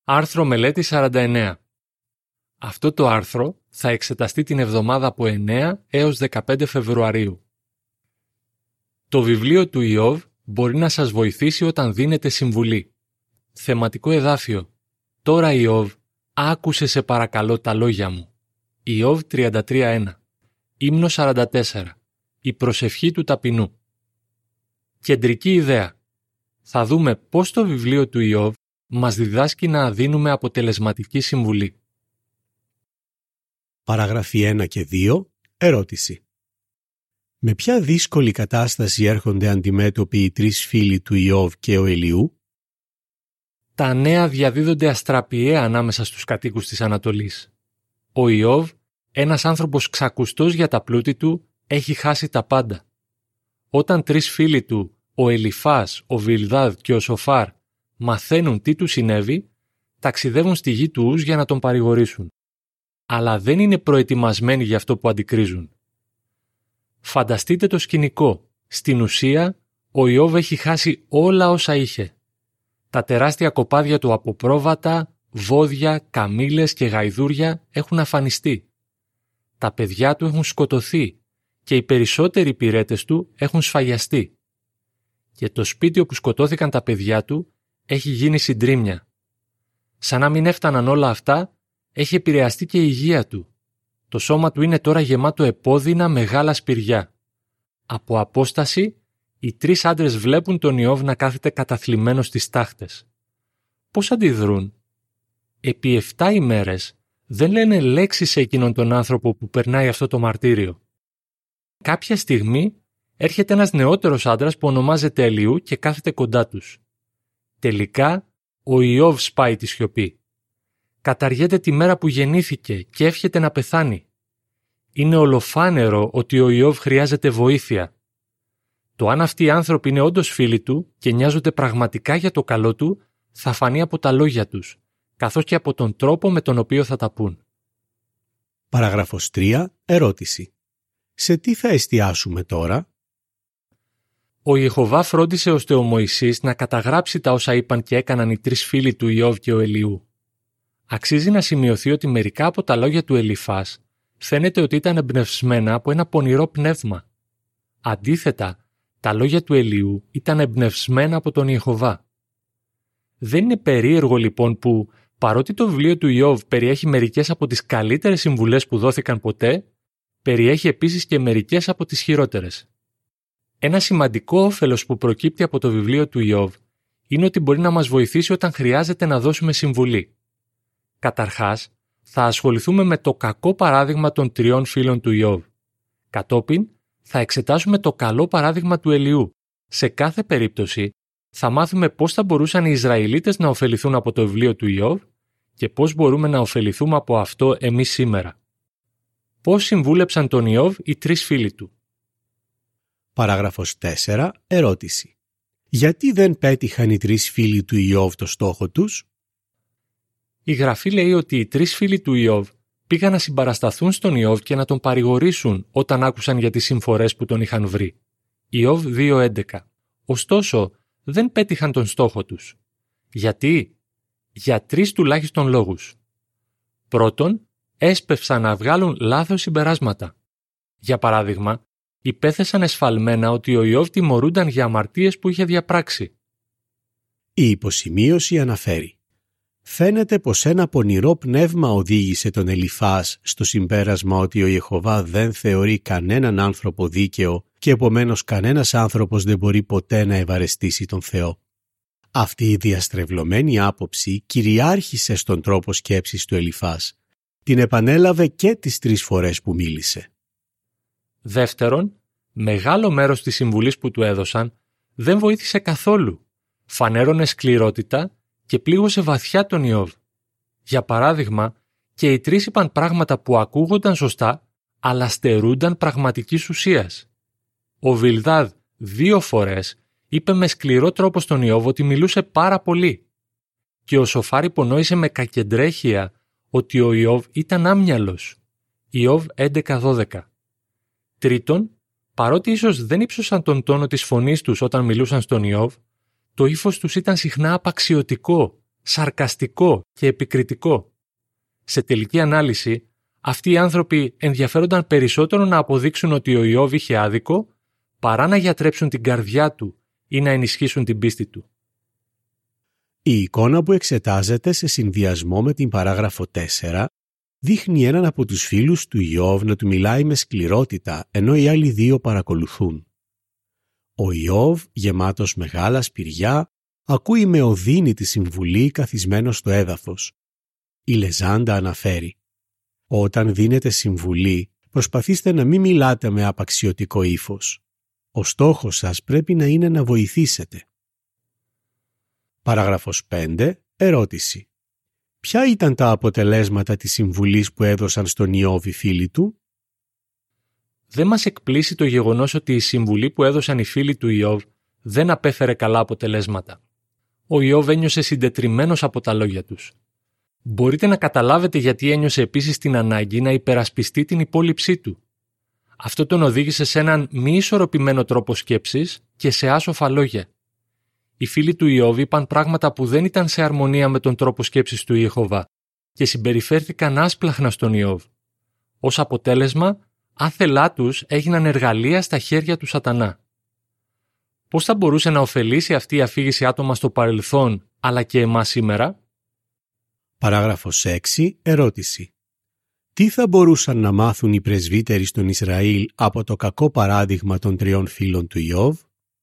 Άρθρο μελέτη 49. Αυτό το άρθρο θα εξεταστεί την εβδομάδα από 9 έως 15 Φεβρουαρίου. Το βιβλίο του Ιώβ μπορεί να σας βοηθήσει όταν δίνετε συμβουλή. Θεματικό εδάφιο. Τώρα Ιώβ, άκουσε σε παρακαλώ τα λόγια μου. Ιώβ 33.1. Ύμνος 44. Η προσευχή του ταπεινού. Κεντρική ιδέα. Θα δούμε πώς το βιβλίο του Ιώβ μας διδάσκει να δίνουμε αποτελεσματική συμβουλή. Παράγραφοι 1 και 2. Ερώτηση. Με ποια δύσκολη κατάσταση έρχονται αντιμέτωποι οι τρεις φίλοι του Ιώβ και ο Ελιού? Τα νέα διαδίδονται αστραπιαία ανάμεσα στους κατοίκους της Ανατολής. Ο Ιώβ, ένας άνθρωπος ξακουστός για τα πλούτη του, έχει χάσει τα πάντα. Όταν τρεις φίλοι του, ο Ελιφάς, ο Βιλδάδ και ο Σοφάρ, μαθαίνουν τι του συνέβη, ταξιδεύουν στη γη του Ους για να τον παρηγορήσουν. Αλλά δεν είναι προετοιμασμένοι για αυτό που αντικρίζουν. Φανταστείτε το σκηνικό. Στην ουσία, ο Ιώβ έχει χάσει όλα όσα είχε. Τα τεράστια κοπάδια του από πρόβατα, βόδια, καμήλες και γαϊδούρια έχουν αφανιστεί. Τα παιδιά του έχουν σκοτωθεί και οι περισσότεροι υπηρέτες του έχουν σφαγιαστεί. Και το σπίτι όπου σκοτώθηκαν τα παιδιά του έχει γίνει συντρίμμια. Σαν να μην έφταναν όλα αυτά, έχει επηρεαστεί και η υγεία του. Το σώμα του είναι τώρα γεμάτο επώδυνα μεγάλα σπηριά. Από απόσταση, οι τρεις άντρες βλέπουν τον Ιώβ να κάθεται καταθλιμμένος στις τάχτες. Πώς αντιδρούν? Επί 7 ημέρες δεν λένε λέξη σε εκείνον τον άνθρωπο που περνάει αυτό το μαρτύριο. Κάποια στιγμή έρχεται ένας νεότερος άντρας που ονομάζεται Ελιού και κάθεται κοντά τους. Τελικά, ο Ιώβ σπάει τη σιωπή. Καταργέται τη μέρα που γεννήθηκε και εύχεται να πεθάνει. Είναι ολοφάνερο ότι ο Ιώβ χρειάζεται βοήθεια. Το αν αυτοί οι άνθρωποι είναι όντως φίλοι του και νοιάζονται πραγματικά για το καλό του, θα φανεί από τα λόγια τους, καθώς και από τον τρόπο με τον οποίο θα τα πούν. Παράγραφος 3. Ερώτηση. Σε τι θα εστιάσουμε τώρα? Ο Ιεχωβά φρόντισε ώστε ο Μωυσής να καταγράψει τα όσα είπαν και έκαναν οι τρεις φίλοι του Ιώβ και ο Ελιού. Αξίζει να σημειωθεί ότι μερικά από τα λόγια του Ελιφάς φαίνεται ότι ήταν εμπνευσμένα από ένα πονηρό πνεύμα. Αντίθετα, τα λόγια του Ελιού ήταν εμπνευσμένα από τον Ιεχωβά. Δεν είναι περίεργο λοιπόν που, παρότι το βιβλίο του Ιώβ περιέχει μερικές από τις καλύτερες συμβουλές που δόθηκαν ποτέ, περιέχει επίσης και μερικές από τις χειρότερες. Ένα σημαντικό όφελος που προκύπτει από το βιβλίο του Ιώβ είναι ότι μπορεί να μας βοηθήσει όταν χρειάζεται να δώσουμε συμβουλή. Καταρχάς, θα ασχοληθούμε με το κακό παράδειγμα των τριών φίλων του Ιώβ. Κατόπιν, θα εξετάσουμε το καλό παράδειγμα του Ελιού. Σε κάθε περίπτωση, θα μάθουμε πώς θα μπορούσαν οι Ισραηλίτες να ωφεληθούν από το βιβλίο του Ιώβ και πώς μπορούμε να ωφεληθούμε από αυτό εμείς σήμερα. Πώς συμβούλεψαν τον Ιώβ οι τρεις φίλοι του? Παράγραφος 4. Ερώτηση. Γιατί δεν πέτυχαν οι τρεις φίλοι του Ιώβ το στόχο τους? Η Γραφή λέει ότι οι τρεις φίλοι του Ιώβ πήγαν να συμπαρασταθούν στον Ιώβ και να τον παρηγορήσουν όταν άκουσαν για τις συμφορές που τον είχαν βρει. Ιώβ 2.11. Ωστόσο, δεν πέτυχαν τον στόχο τους. Γιατί? Για 3 τουλάχιστον λόγους. Πρώτον, έσπευσαν να βγάλουν λάθος συμπεράσματα. Για παράδειγμα, υπέθεσαν εσφαλμένα ότι ο Ιώβ τιμωρούνταν για αμαρτίες που είχε διαπράξει. Η υποσημείωση αναφέρει. Φαίνεται πως ένα πονηρό πνεύμα οδήγησε τον Ελιφάς στο συμπέρασμα ότι ο Ιεχωβά δεν θεωρεί κανέναν άνθρωπο δίκαιο και επομένως κανένας άνθρωπος δεν μπορεί ποτέ να ευαρεστήσει τον Θεό. Αυτή η διαστρεβλωμένη άποψη κυριάρχησε στον τρόπο σκέψης του Ελιφάς. Την επανέλαβε και τις 3 φορές που μίλησε. Δεύτερον, μεγάλο μέρος της συμβουλής που του έδωσαν δεν βοήθησε καθόλου. Φανέρωνε σκληρότητα και πλήγωσε βαθιά τον Ιώβ. Για παράδειγμα, και οι 3 είπαν πράγματα που ακούγονταν σωστά, αλλά στερούνταν πραγματικής ουσίας. Ο Βιλδάδ 2 φορές είπε με σκληρό τρόπο στον Ιώβ ότι μιλούσε πάρα πολύ. Και ο Σοφάρ υπονόησε με κακεντρέχεια ότι ο Ιώβ ήταν άμυαλος. Ιώβ 11.12. Τρίτον, παρότι ίσως δεν ύψωσαν τον τόνο της φωνής τους όταν μιλούσαν στον Ιώβ, το ύφος τους ήταν συχνά απαξιωτικό, σαρκαστικό και επικριτικό. Σε τελική ανάλυση, αυτοί οι άνθρωποι ενδιαφέρονταν περισσότερο να αποδείξουν ότι ο Ιώβ είχε άδικο, παρά να γιατρέψουν την καρδιά του ή να ενισχύσουν την πίστη του. Η εικόνα που εξετάζεται σε συνδυασμό με την παράγραφο 4 δείχνει έναν από τους φίλους του Ιώβ να του μιλάει με σκληρότητα, ενώ οι άλλοι δύο παρακολουθούν. Ο Ιώβ, γεμάτος μεγάλα σπηριά, ακούει με οδύνη τη συμβουλή καθισμένος στο έδαφος. Η λεζάντα αναφέρει: «Όταν δίνετε συμβουλή, προσπαθήστε να μην μιλάτε με απαξιωτικό ύφος. Ο στόχος σας πρέπει να είναι να βοηθήσετε». Παράγραφος 5. Ερώτηση. Ποια ήταν τα αποτελέσματα της συμβουλής που έδωσαν στον Ιώβ οι φίλοι του? Δεν μας εκπλήσει το γεγονός ότι η συμβουλή που έδωσαν οι φίλοι του Ιώβ δεν απέφερε καλά αποτελέσματα. Ο Ιώβ ένιωσε συντετριμμένος από τα λόγια τους. Μπορείτε να καταλάβετε γιατί ένιωσε επίσης την ανάγκη να υπερασπιστεί την υπόλοιψή του. Αυτό τον οδήγησε σε έναν μη ισορροπημένο τρόπο σκέψης και σε άσοφα λόγια. Οι φίλοι του Ιώβ είπαν πράγματα που δεν ήταν σε αρμονία με τον τρόπο σκέψης του Ιεχωβά και συμπεριφέρθηκαν άσπλαχνα στον Ιώβ. Ως αποτέλεσμα, άθελά τους έγιναν εργαλεία στα χέρια του Σατανά. Πώς θα μπορούσε να ωφελήσει αυτή η αφήγηση άτομα στο παρελθόν, αλλά και εμάς σήμερα? Παράγραφος 6. Ερώτηση. Τι θα μπορούσαν να μάθουν οι πρεσβύτεροι στον Ισραήλ από το κακό παράδειγμα των 3 φίλων του Ιώβ?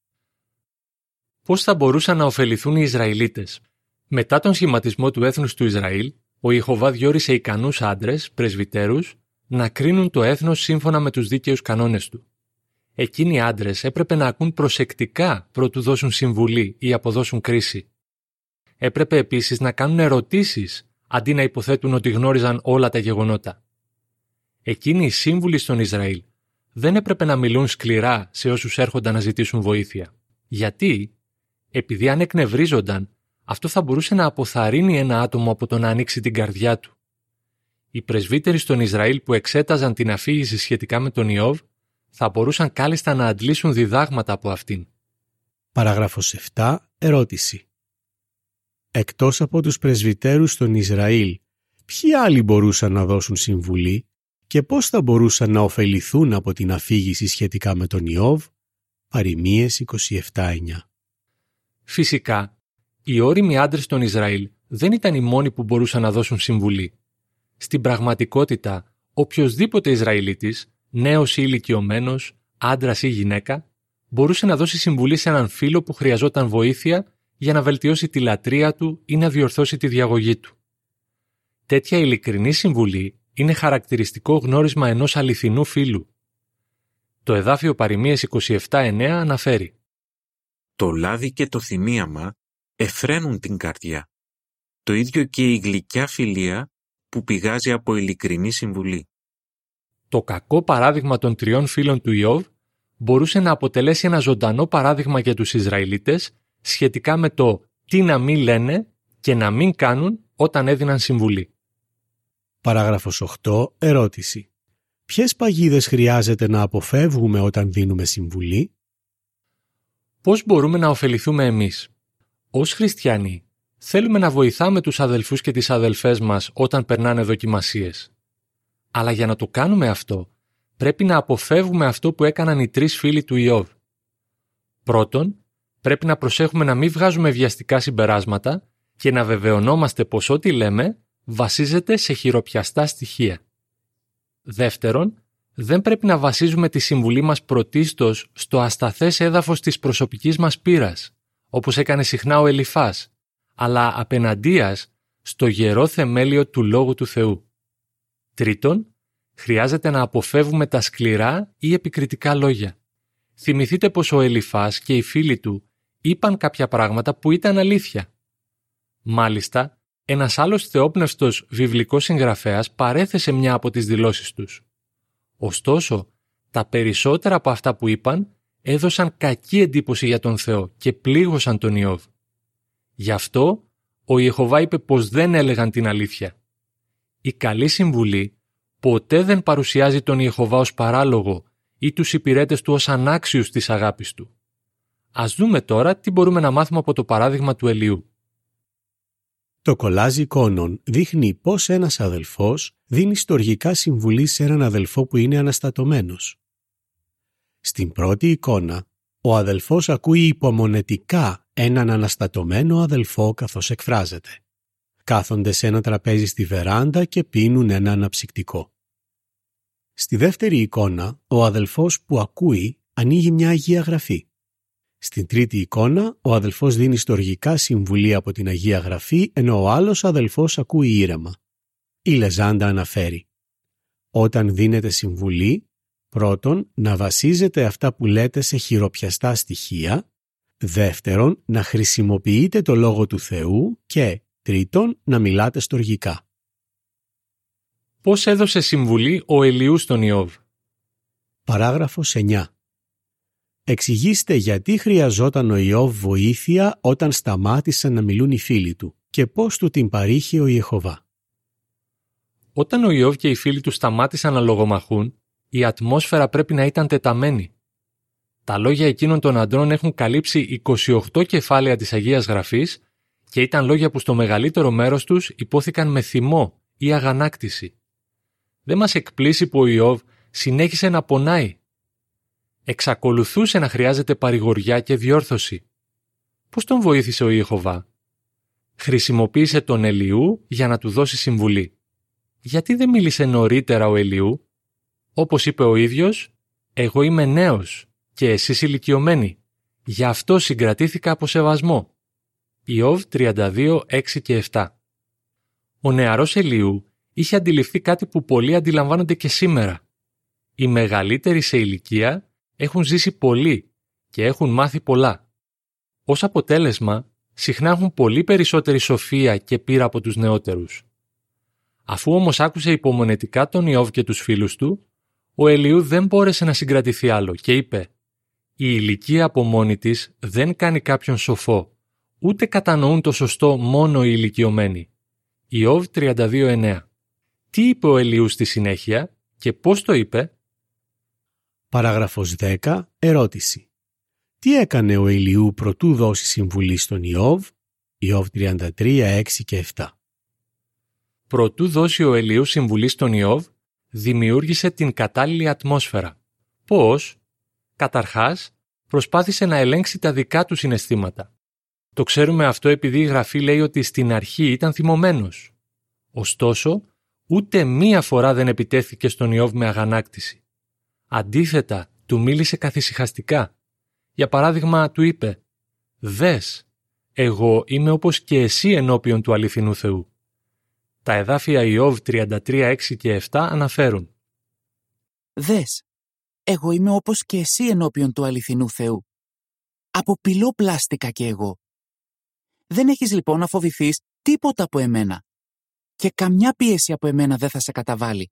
Πώς θα μπορούσαν να ωφεληθούν οι Ισραηλίτες? Μετά τον σχηματισμό του έθνους του Ισραήλ, ο Ιεχωβά διόρισε ικανούς άντρες, πρεσβυτέρους, να κρίνουν το έθνος σύμφωνα με τους δίκαιους κανόνες του. Εκείνοι οι άντρες έπρεπε να ακούν προσεκτικά προτού δώσουν συμβουλή ή αποδώσουν κρίση. Έπρεπε επίσης να κάνουν ερωτήσεις αντί να υποθέτουν ότι γνώριζαν όλα τα γεγονότα. Εκείνοι οι σύμβουλοι στον Ισραήλ δεν έπρεπε να μιλούν σκληρά σε όσους έρχονταν να ζητήσουν βοήθεια. Γιατί? Επειδή αν εκνευρίζονταν, αυτό θα μπορούσε να αποθαρρύνει ένα άτομο από το να ανοίξει την καρδιά του. Οι πρεσβύτεροι στον Ισραήλ που εξέταζαν την αφήγηση σχετικά με τον Ιώβ θα μπορούσαν κάλλιστα να αντλήσουν διδάγματα από αυτήν. Παράγραφος 7. Ερώτηση. Εκτός από τους πρεσβυτέρους στον Ισραήλ, ποιοι άλλοι μπορούσαν να δώσουν συμβουλή και πώς θα μπορούσαν να ωφεληθούν από την αφήγηση σχετικά με τον Ιώβ? Παροιμίες 27:9. Φυσικά, οι ώριμοι άντρες στον Ισραήλ δεν ήταν οι μόνοι που μπορούσαν να δώσουν συμβουλή. Στην πραγματικότητα, οποιοσδήποτε Ισραηλίτης, νέος ή ηλικιωμένος, άντρας ή γυναίκα, μπορούσε να δώσει συμβουλή σε έναν φίλο που χρειαζόταν βοήθεια για να βελτιώσει τη λατρεία του ή να διορθώσει τη διαγωγή του. Τέτοια ειλικρινή συμβουλή είναι χαρακτηριστικό γνώρισμα ενός αληθινού φίλου. Το εδάφιο Παροιμίες 27:9 αναφέρει: «Το λάδι και το θυμίαμα εφραίνουν την καρδιά. Το ίδιο και η γλυκιά φιλία που πηγάζει από ειλικρινή συμβουλή». Το κακό παράδειγμα των 3 φίλων του Ιώβ μπορούσε να αποτελέσει ένα ζωντανό παράδειγμα για τους Ισραηλίτες σχετικά με το τι να μην λένε και να μην κάνουν όταν έδιναν συμβουλή. Παράγραφος 8. Ερώτηση. Ποιες παγίδες χρειάζεται να αποφεύγουμε όταν δίνουμε συμβουλή? Πώς μπορούμε να ωφεληθούμε εμείς? Ως χριστιανοί, θέλουμε να βοηθάμε τους αδελφούς και τις αδελφές μας όταν περνάνε δοκιμασίες. Αλλά για να το κάνουμε αυτό, πρέπει να αποφεύγουμε αυτό που έκαναν οι 3 φίλοι του Ιώβ. Πρώτον, πρέπει να προσέχουμε να μην βγάζουμε βιαστικά συμπεράσματα και να βεβαιωνόμαστε πως ό,τι λέμε βασίζεται σε χειροπιαστά στοιχεία. Δεύτερον, δεν πρέπει να βασίζουμε τη συμβουλή μας πρωτίστως στο ασταθές έδαφος της προσωπικής μας πείρας, όπως έκανε συχνά ο Ελιφάς, αλλά απεναντίας στο γερό θεμέλιο του Λόγου του Θεού. Τρίτον, χρειάζεται να αποφεύγουμε τα σκληρά ή επικριτικά λόγια. Θυμηθείτε πως ο Ελιφάς και οι φίλοι του είπαν κάποια πράγματα που ήταν αλήθεια. Μάλιστα, ένας άλλος θεόπνευστος βιβλικός συγγραφέας παρέθεσε μια από τις δηλώσεις τους. Ωστόσο, τα περισσότερα από αυτά που είπαν έδωσαν κακή εντύπωση για τον Θεό και πλήγωσαν τον Ιώβ. Γι' αυτό, ο Ιεχωβά είπε πως δεν έλεγαν την αλήθεια. Η καλή συμβουλή ποτέ δεν παρουσιάζει τον Ιεχωβά ως παράλογο ή τους υπηρέτες του ως ανάξιους της αγάπης του. Ας δούμε τώρα τι μπορούμε να μάθουμε από το παράδειγμα του Ελιού. Το κολάζ εικόνων δείχνει πώς ένας αδελφός δίνει στοργικά συμβουλή σε έναν αδελφό που είναι αναστατωμένος. Στην πρώτη εικόνα, ο αδελφός ακούει υπομονετικά έναν αναστατωμένο αδελφό καθώς εκφράζεται. Κάθονται σε ένα τραπέζι στη βεράντα και πίνουν ένα αναψυκτικό. Στη δεύτερη εικόνα, ο αδελφός που ακούει ανοίγει μια Αγία Γραφή. Στην τρίτη εικόνα, ο αδελφός δίνει στοργικά συμβουλή από την Αγία Γραφή, ενώ ο άλλος αδελφός ακούει ήρεμα. Η Λεζάντα αναφέρει: όταν δίνετε συμβουλή, πρώτον, να βασίζετε αυτά που λέτε σε χειροπιαστά στοιχεία, δεύτερον, να χρησιμοποιείτε το Λόγο του Θεού και τρίτον, να μιλάτε στοργικά. Πώς έδωσε συμβουλή ο Ελιού στον Ιώβ? Παράγραφος 9. Εξηγήστε γιατί χρειαζόταν ο Ιώβ βοήθεια όταν σταμάτησαν να μιλούν οι φίλοι του και πώς του την παρήχε ο Ιεχωβά. Όταν ο Ιώβ και οι φίλοι του σταμάτησαν να λογομαχούν, η ατμόσφαιρα πρέπει να ήταν τεταμένη. Τα λόγια εκείνων των αντρών έχουν καλύψει 28 κεφάλαια της Αγίας Γραφής και ήταν λόγια που στο μεγαλύτερο μέρος τους υπόθηκαν με θυμό ή αγανάκτηση. Δεν μας εκπλήσει που ο Ιώβ συνέχισε να πονάει. Εξακολουθούσε να χρειάζεται παρηγοριά και διόρθωση. Πώς τον βοήθησε ο Ιεχωβά? Χρησιμοποίησε τον Ελιού για να του δώσει συμβουλή. Γιατί δεν μίλησε νωρίτερα ο Ελιού? Όπως είπε ο ίδιος, «Εγώ είμαι νέος και εσείς ηλικιωμένοι. Γι' αυτό συγκρατήθηκα από σεβασμό». Ιώβ 32, 6 και 7. Ο νεαρός Ελιού είχε αντιληφθεί κάτι που πολλοί αντιλαμβάνονται και σήμερα. Οι μεγαλύτεροι σε ηλικία έχουν ζήσει πολύ και έχουν μάθει πολλά. Ως αποτέλεσμα, συχνά έχουν πολύ περισσότερη σοφία και πείρα από τους νεότερους. Αφού όμως άκουσε υπομονετικά τον Ιώβ και τους φίλους του, ο Ελιού δεν μπόρεσε να συγκρατηθεί άλλο και είπε: «Η ηλικία από μόνη της δεν κάνει κάποιον σοφό, ούτε κατανοούν το σωστό μόνο οι ηλικιωμένοι». Ιώβ 32:9. Τι είπε ο Ελιού στη συνέχεια και πώς το είπε? Παράγραφος 10. Ερώτηση. Τι έκανε ο Ελιού προτού δώσει συμβουλή στον Ιώβ? Ιώβ 33, 6 και 7. Προτού δώσει ο Ελιού συμβουλή στον Ιώβ, δημιούργησε την κατάλληλη ατμόσφαιρα. Πώς? Καταρχάς, προσπάθησε να ελέγξει τα δικά του συναισθήματα. Το ξέρουμε αυτό επειδή η Γραφή λέει ότι στην αρχή ήταν θυμωμένος. Ωστόσο, ούτε μία φορά δεν επιτέθηκε στον Ιώβ με αγανάκτηση. Αντίθετα, του μίλησε καθησυχαστικά. Για παράδειγμα, του είπε: «Δες, εγώ είμαι όπως και εσύ ενώπιον του αληθινού Θεού». Τα εδάφια Ιώβ 33, 6 και 7 αναφέρουν: «Δες, εγώ είμαι όπως και εσύ ενώπιον του αληθινού Θεού. Αποπυλώ πλάστικα κι εγώ. Δεν έχεις λοιπόν να φοβηθείς τίποτα από εμένα και καμιά πίεση από εμένα δεν θα σε καταβάλει».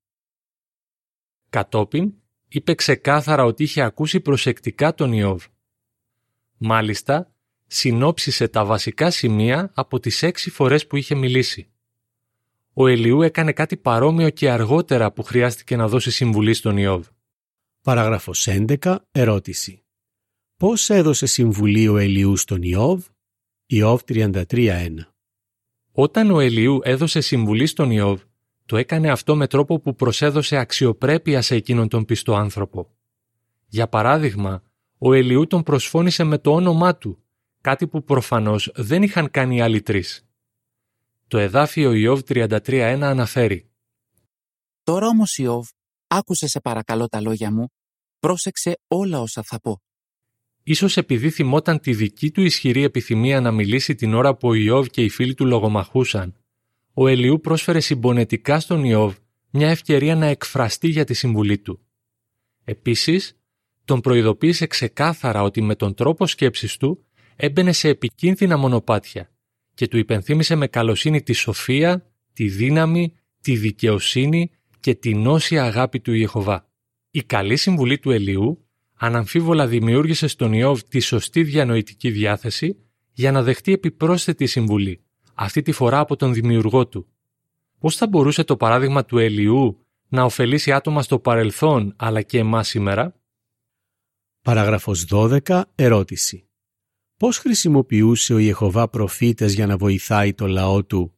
Κατόπιν, είπε ξεκάθαρα ότι είχε ακούσει προσεκτικά τον Ιώβ. Μάλιστα, συνόψισε τα βασικά σημεία από τις 6 φορές που είχε μιλήσει. Ο Ελιού έκανε κάτι παρόμοιο και αργότερα που χρειάστηκε να δώσει συμβουλή στον Ιώβ. Παράγραφος 11. Ερώτηση. Πώς έδωσε συμβουλή ο Ελιού στον Ιώβ? Ιώβ 33:1. Όταν ο Ελιού έδωσε συμβουλή στον Ιώβ, το έκανε αυτό με τρόπο που προσέδωσε αξιοπρέπεια σε εκείνον τον πιστό άνθρωπο. Για παράδειγμα, ο Ελιού τον προσφώνησε με το όνομά του, κάτι που προφανώς δεν είχαν κάνει οι άλλοι 3. Το εδάφιο Ιώβ 33:1 αναφέρει: «Τώρα όμως Ιώβ, άκουσε σε παρακαλώ τα λόγια μου, πρόσεξε όλα όσα θα πω». Ίσως επειδή θυμόταν τη δική του ισχυρή επιθυμία να μιλήσει την ώρα που ο Ιώβ και οι φίλοι του λογομαχούσαν, ο Ελιού πρόσφερε συμπονετικά στον Ιώβ μια ευκαιρία να εκφραστεί για τη συμβουλή του. Επίσης, τον προειδοποίησε ξεκάθαρα ότι με τον τρόπο σκέψης του έμπαινε σε επικίνδυνα μονοπάτια και του υπενθύμισε με καλοσύνη τη σοφία, τη δύναμη, τη δικαιοσύνη και την όσια αγάπη του Ιεχωβά. Η καλή συμβουλή του Ελιού αναμφίβολα δημιούργησε στον Ιώβ τη σωστή διανοητική διάθεση για να δεχτεί επιπρόσθετη συμβουλή, αυτή τη φορά από τον δημιουργό του. Πώς θα μπορούσε το παράδειγμα του Ελιού να ωφελήσει άτομα στο παρελθόν αλλά και εμάς σήμερα? Παράγραφος 12. Ερώτηση. Πώς χρησιμοποιούσε ο Ιεχωβά προφήτες για να βοηθάει το λαό του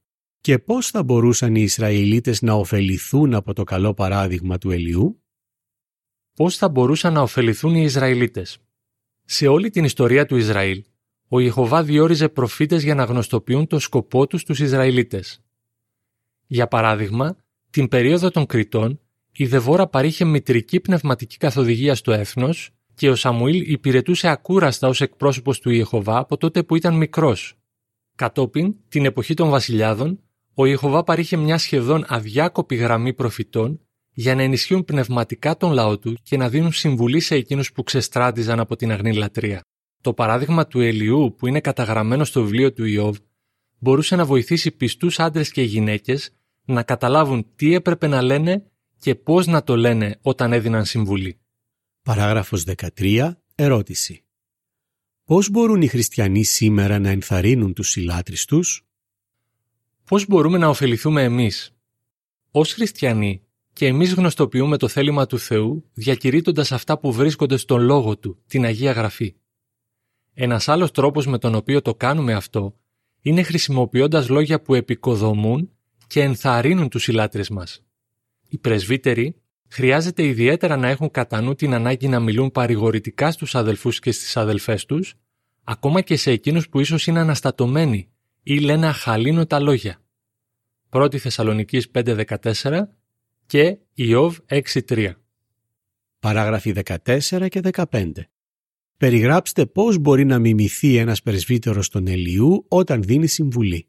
Και πώς θα μπορούσαν οι Ισραηλίτες να ωφεληθούν από το καλό παράδειγμα του Ελιού? Πώς θα μπορούσαν να ωφεληθούν οι Ισραηλίτες? Σε όλη την ιστορία του Ισραήλ, ο Ιεχωβά διόριζε προφήτες για να γνωστοποιούν το σκοπό τους στους Ισραηλίτες. Για παράδειγμα, την περίοδο των Κριτών, η Δεβόρα παρήχε μητρική πνευματική καθοδηγία στο έθνος και ο Σαμουήλ υπηρετούσε ακούραστα ως εκπρόσωπος του Ιεχωβά από τότε που ήταν μικρός. Κατόπιν, την εποχή των βασιλιάδων, ο Ιεχωβά παρήχε μια σχεδόν αδιάκοπη γραμμή προφητών για να ενισχύουν πνευματικά τον λαό του και να δίνουν συμβουλή σε εκείνους που ξεστράτιζαν από την αγνή λατρεία. Το παράδειγμα του Ελιού, που είναι καταγραμμένο στο βιβλίο του Ιώβ, μπορούσε να βοηθήσει πιστούς άντρες και γυναίκες να καταλάβουν τι έπρεπε να λένε και πώς να το λένε όταν έδιναν συμβουλή. Παράγραφος 13. Ερώτηση. Πώς μπορούν οι χριστιανοί σήμερα να ενθαρρύνουν τους συλλάτρεις τους? Πώς μπορούμε να ωφεληθούμε εμείς? Ως χριστιανοί, και εμείς γνωστοποιούμε το θέλημα του Θεού διακηρύττοντας αυτά που βρίσκονται στον Λόγο Του, την Αγία Γραφή. Ένας άλλος τρόπος με τον οποίο το κάνουμε αυτό είναι χρησιμοποιώντας λόγια που επικοδομούν και ενθαρρύνουν τους συλλάτρες μας. Οι πρεσβύτεροι χρειάζεται ιδιαίτερα να έχουν κατά νου την ανάγκη να μιλούν παρηγορητικά στους αδελφούς και στις αδελφές τους, ακόμα και σε εκείνους που ίσως είναι αναστατωμένοι ή λένε αχαλήνωτα λόγια. 1 Θεσσαλονικής 5.14 και Ιώβ 6.3. Παράγραφοι 14 και 15. Περιγράψτε πώς μπορεί να μιμηθεί ένας πρεσβύτερος τον Ελιού όταν δίνει συμβουλή.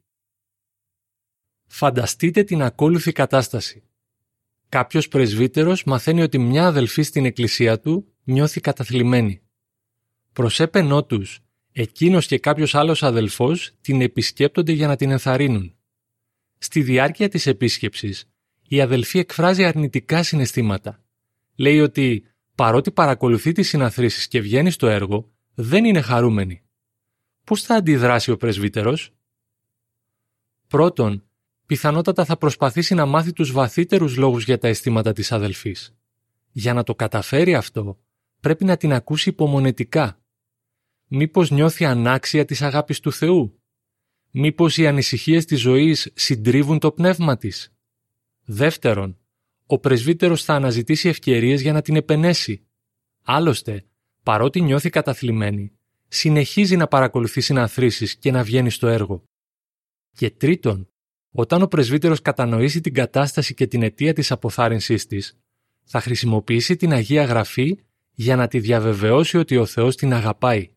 Φανταστείτε την ακόλουθη κατάσταση. Κάποιος πρεσβύτερος μαθαίνει ότι μια αδελφή στην εκκλησία του νιώθει καταθλιμμένη. Προς έπαινό τους, εκείνος και κάποιος άλλος αδελφός την επισκέπτονται για να την ενθαρρύνουν. Στη διάρκεια της επίσκεψης, η αδελφή εκφράζει αρνητικά συναισθήματα. Λέει ότι παρότι παρακολουθεί τις συναθρήσεις και βγαίνει στο έργο, δεν είναι χαρούμενη. Πώς θα αντιδράσει ο πρεσβύτερος? Πρώτον, πιθανότατα θα προσπαθήσει να μάθει τους βαθύτερους λόγους για τα αισθήματα της αδελφής. Για να το καταφέρει αυτό, πρέπει να την ακούσει υπομονετικά. Μήπως νιώθει ανάξια της αγάπης του Θεού? Μήπως οι ανησυχίες της ζωής συντρίβουν το πνεύμα της? Δεύτερον, ο πρεσβύτερος θα αναζητήσει ευκαιρίες για να την επενέσει. Άλλωστε, παρότι νιώθει καταθλιμμένη, συνεχίζει να παρακολουθεί συναθρήσεις και να βγαίνει στο έργο. Και τρίτον, όταν ο πρεσβύτερος κατανοήσει την κατάσταση και την αιτία της αποθάρρυνσής της, θα χρησιμοποιήσει την Αγία Γραφή για να τη διαβεβαιώσει ότι ο Θεός την αγαπάει.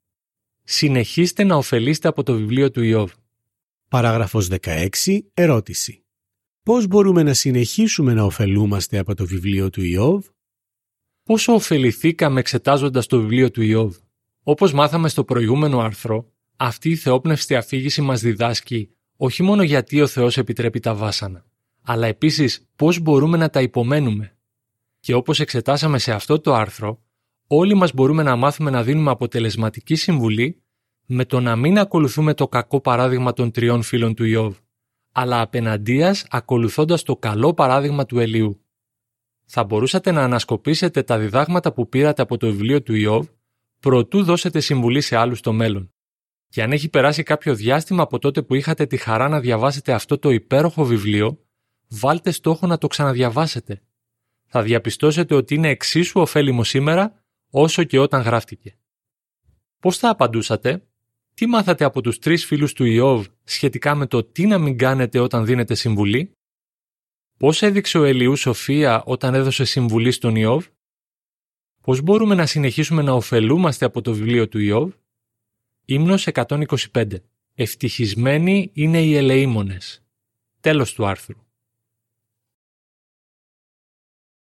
Συνεχίστε να ωφελείστε από το βιβλίο του Ιώβ. Παράγραφος 16. Ερώτηση. Πώς μπορούμε να συνεχίσουμε να ωφελούμαστε από το βιβλίο του Ιώβ? Πόσο ωφεληθήκαμε εξετάζοντας το βιβλίο του Ιώβ? Όπως μάθαμε στο προηγούμενο άρθρο, αυτή η θεόπνευστη αφήγηση μας διδάσκει όχι μόνο γιατί ο Θεός επιτρέπει τα βάσανα, αλλά επίσης πώς μπορούμε να τα υπομένουμε. Και όπως εξετάσαμε σε αυτό το άρθρο, όλοι μας μπορούμε να μάθουμε να δίνουμε αποτελεσματική συμβουλή με το να μην ακολουθούμε το κακό παράδειγμα των 3 φίλων του Ιώβ, αλλά απέναντίας ακολουθώντας το καλό παράδειγμα του Ελιού. Θα μπορούσατε να ανασκοπήσετε τα διδάγματα που πήρατε από το βιβλίο του Ιώβ προτού δώσετε συμβουλή σε άλλους στο μέλλον. Και αν έχει περάσει κάποιο διάστημα από τότε που είχατε τη χαρά να διαβάσετε αυτό το υπέροχο βιβλίο, βάλτε στόχο να το ξαναδιαβάσετε. Θα διαπιστώσετε ότι είναι εξίσου ωφέλιμο σήμερα όσο και όταν γράφτηκε. Πώς θα απαντούσατε? Τι μάθατε από τους 3 φίλους του Ιώβ σχετικά με το τι να μην κάνετε όταν δίνετε συμβουλή? Πώς έδειξε ο Ελιού σοφία όταν έδωσε συμβουλή στον Ιώβ? Πώς μπορούμε να συνεχίσουμε να ωφελούμαστε από το βιβλίο του Ιώβ? Ύμνος 125. Ευτυχισμένοι είναι οι ελεήμονες. Τέλος του άρθρου.